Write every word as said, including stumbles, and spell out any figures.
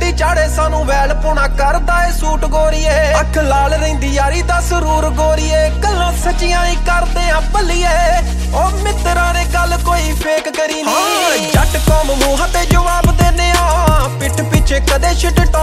ਗੱਡੀ ਚਾੜੇ ਸਾਨੂੰ ਵੈਲ ਪੁਣਾ ਕਰਦਾ ਏ ਸੂਟ ਗੋਰੀਏ ਅੱਖ ਲਾਲ ਰਹਿੰਦੀ ਯਾਰੀ ਦਾ ਸਰੂਰ ਗੋਰੀਏ ਗੱਲਾਂ ਸੱਚੀਆਂ ਹੀ ਕਰਦੇ ਆ ਭੱਲੀਏ ਓ ਮਿੱਤਰਾਂ ਨੇ ਗੱਲ ਕੋਈ ਫੇਕ ਕਰੀ ਨੀ ਜੱਟ ਕੌਮ ਮੂੰਹਾਂ ਤੇ ਜਵਾਬ ਦੇਨੇ ਆ ਪਿੱਠ ਪਿੱਛੇ ਕਦੇ ਛਿੱਟ